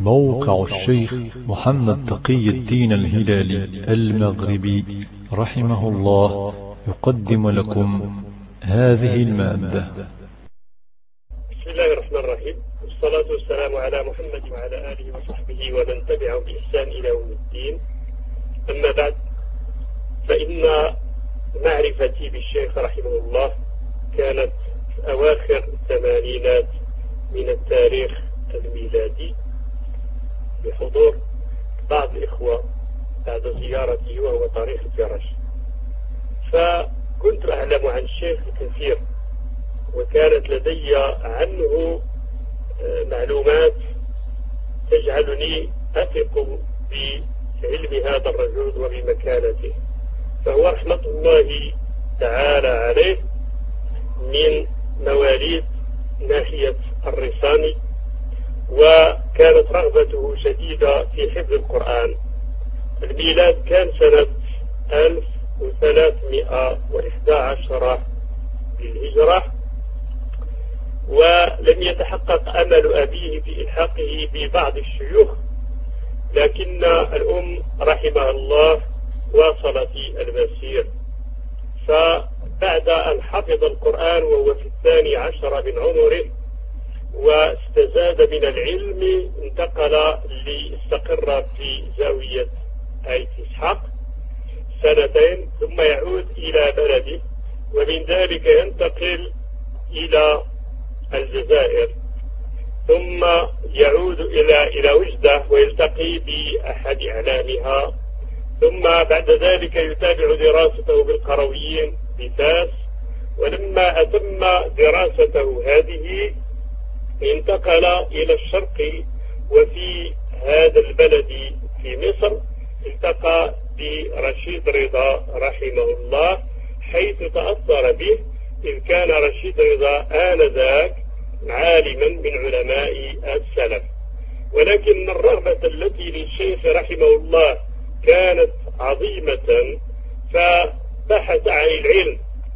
موقع الشيخ محمد تقي الدين الهلالي المغربي رحمه الله يقدم لكم هذه المادة. بسم الله الرحمن الرحيم، والصلاة والسلام على محمد وعلى آله وصحبه ومن تبعه بإحسان إلى يوم الدين. أما بعد، فإن معرفتي بالشيخ رحمه الله كانت في أواخر الثمانينات من التاريخ الميلادي، بحضور بعض الإخوة بعد زيارتي وهو طريق الجرش. فكنت أعلم عن الشيخ الكثير، وكانت لدي عنه معلومات تجعلني أثق بعلم هذا الرجل وبمكانته. فهو رحمة الله تعالى عليه من مواليد ناحية الرساني، وكانت رغبته شديدة في حفظ القرآن. الميلاد كان سنة 1311 للهجرة، ولم يتحقق أمل أبيه في إلحاقه ببعض الشيوخ، لكن الأم رحمها الله واصل في المسير. فبعد أن حفظ القرآن وهو في 12 من عمره واستزاد من العلم، انتقل ليستقر في زاوية آية إسحاق سنتين، ثم يعود إلى بلده، ومن ذلك ينتقل إلى الجزائر، ثم يعود إلى وجدة ويلتقي بأحد إعلامها، ثم بعد ذلك يتابع دراسته بالقرويين بفاس. ولما أتم دراسته هذه انتقل إلى الشرق، وفي هذا البلد في مصر التقى برشيد رضا رحمه الله، حيث تأثر به، إذ كان رشيد رضا آنذاك عالما من علماء السلف. ولكن الرغبة التي للشيخ رحمه الله كانت عظيمة، فبحث عن العلم،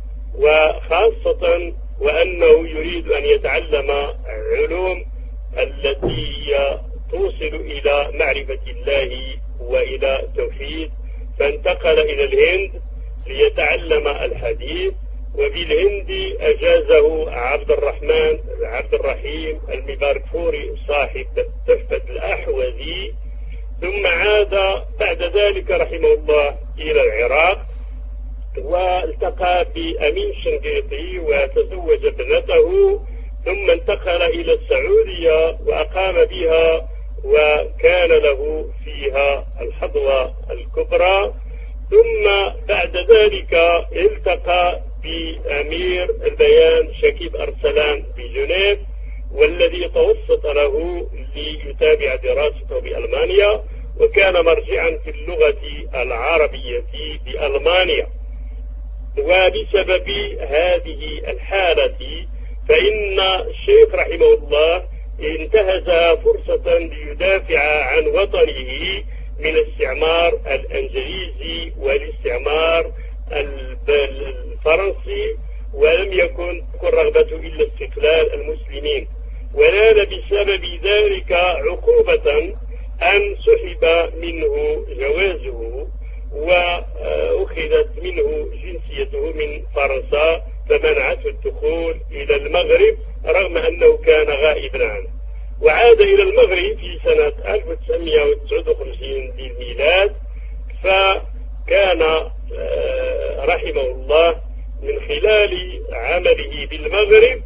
وخاصة وأنه يريد أن يتعلم علوم التي توصل إلى معرفة الله وإلى التوحيد. فانتقل إلى الهند ليتعلم الحديث، وبالهند أجازه عبد الرحيم المباركفوري صاحب تحفة الأحوذي. ثم عاد بعد ذلك رحمه الله إلى العراق، والتقى بأمين شنقيطي وتزوج ابنته، ثم انتقل إلى السعودية وأقام بها، وكان له فيها الحظوة الكبرى. ثم بعد ذلك التقى بأمير البيان شكيب أرسلان بجنيف، والذي توسط له ليتابع دراسته بألمانيا، وكان مرجعا في اللغة العربية بألمانيا. وبسبب هذه الحالة فإن الشيخ رحمه الله انتهز فرصة ليدافع عن وطنه من الاستعمار الإنجليزي والاستعمار الفرنسي، ولم يكن رغبته إلا استقلال المسلمين. ونال بسبب ذلك عقوبة أن سحب منه جوازه، وأخذت منه جنسيته من فرنسا، فمنعته الدخول إلى المغرب رغم أنه كان غائبا عنه. وعاد إلى المغرب في سنة 1959 للميلاد. فكان رحمه الله من خلال عمله بالمغرب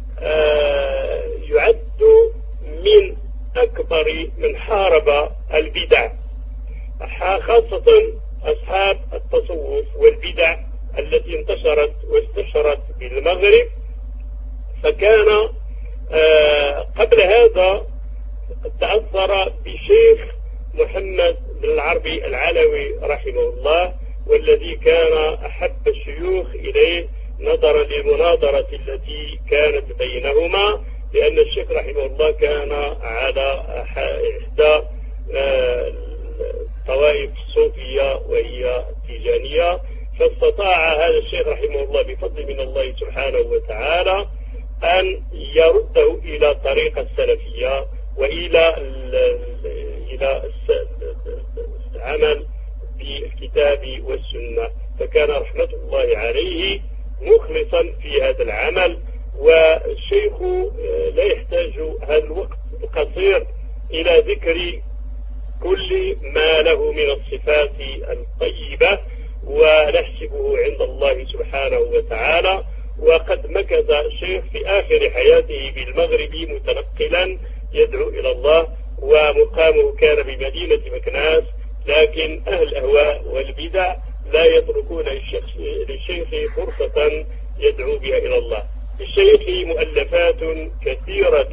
يعد من أكبر من حارب البدع، خاصة أصحاب التصوف والبدع التي انتشرت واستشرت بالمغرب. فكان قبل هذا تأثر بشيخ محمد بن العربي العلوي رحمه الله، والذي كان أحب الشيوخ إليه نظرا للمناظرة التي كانت بينهما، لأن الشيخ رحمه الله كان على إحدى الطوائف الصوفية وهي التيجانية. فاستطاع هذا الشيخ رحمه الله بفضل من الله سبحانه وتعالى أن يرده إلى طريقة السلفية وإلى إلى العمل بالكتاب والسنة، فكان رحمة الله عليه مخلصا في هذا العمل. والشيخ لا يحتاج هذا الوقت القصير إلى ذكر كل ما له من الصفات الطيبة، ونحسبه عند الله سبحانه وتعالى. وقد مكث الشيخ في آخر حياته بالمغرب متنقلا يدعو إلى الله، ومقامه كان بمدينة مكناس، لكن أهل الأهواء والبدع لا يتركون للشيخ فرصة يدعو بها إلى الله. للشيخ مؤلفات كثيرة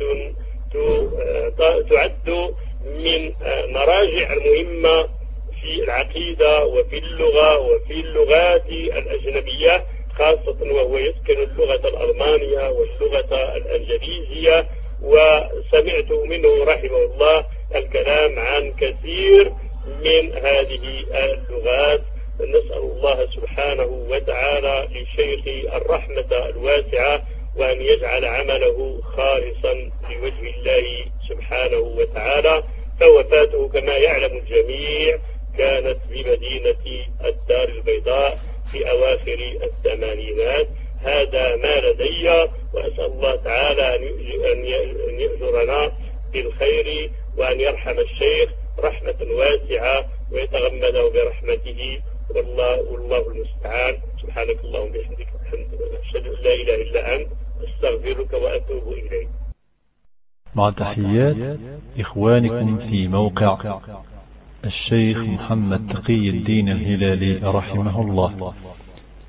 تعد من مراجع المهمة في العقيدة وفي اللغة وفي اللغات الأجنبية، خاصة وهو يسكن اللغة الألمانية واللغة الإنجليزية. وسمعت منه رحمه الله الكلام عن كثير من هذه اللغات. نسأل الله سبحانه وتعالى للشيخ الرحمة الواسعة، وأن يجعل عمله خالصا لوجه الله سبحانه وتعالى. فوفاته كما يعلم الجميع كانت بمدينة الدار البيضاء في أواخر الثمانينات. هذا ما لدي، وأسأل الله تعالى أن يأجرنا بالخير، وأن يرحم الشيخ رحمة واسعة ويتغمده برحمته. والله المستعان. سبحانك اللهم وبحمدك أشهد أن لا إله إلا أنت أستغفرك وأتوب إليك. مع تحيات إخوانكم في موقع الشيخ محمد تقي الدين الهلالي رحمه الله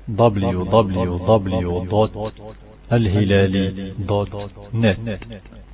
www.الهلالي.net